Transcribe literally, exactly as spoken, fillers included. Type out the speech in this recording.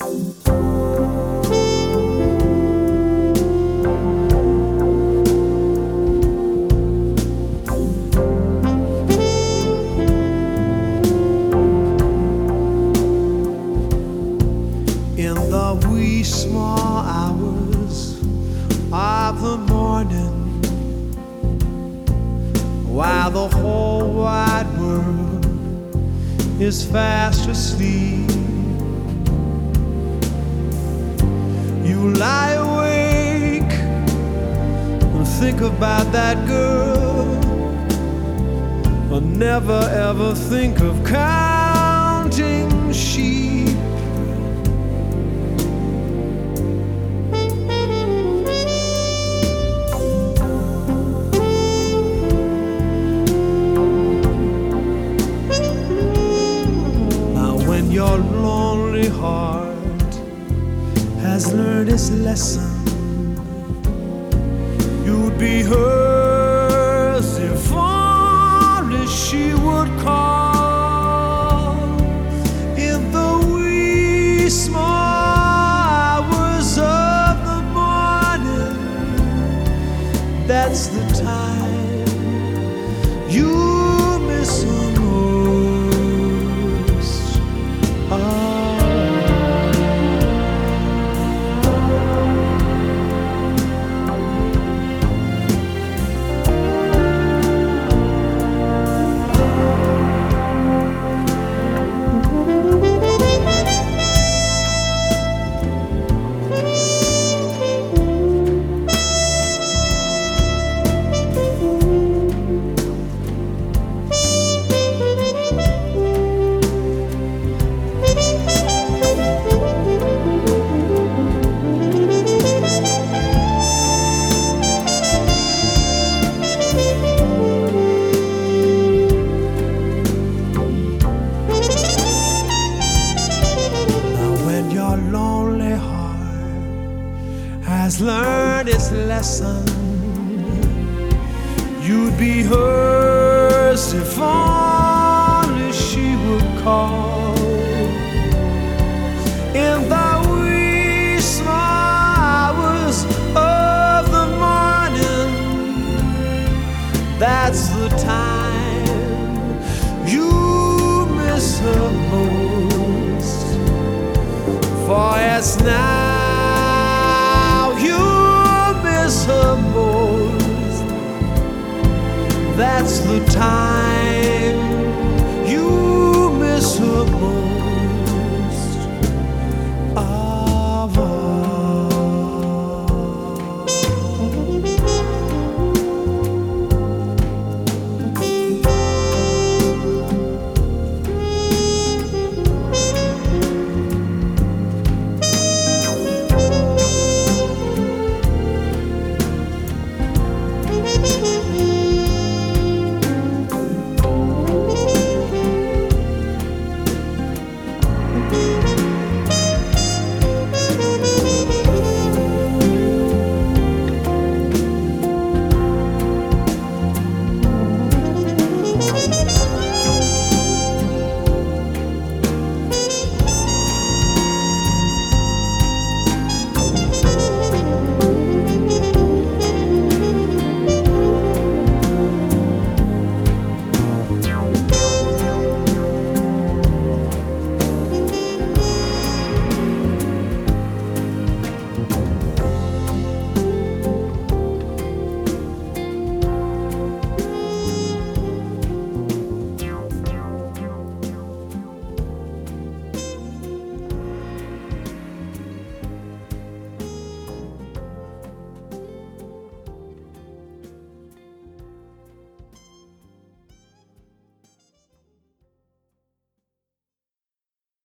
In the wee small hours of the morning, while the whole wide world is fast asleep, you lie awake and think about that girl, but never ever think of counting sheep. Your lonely heart has learned its lesson. You'd be hers if only she would call in the wee small hours of the morning. That's the time you miss her. Has learned its lesson. You'd be hers if only she would call in the wee small hours of the morning. That's the time you miss her most, for it's now her most. That's the time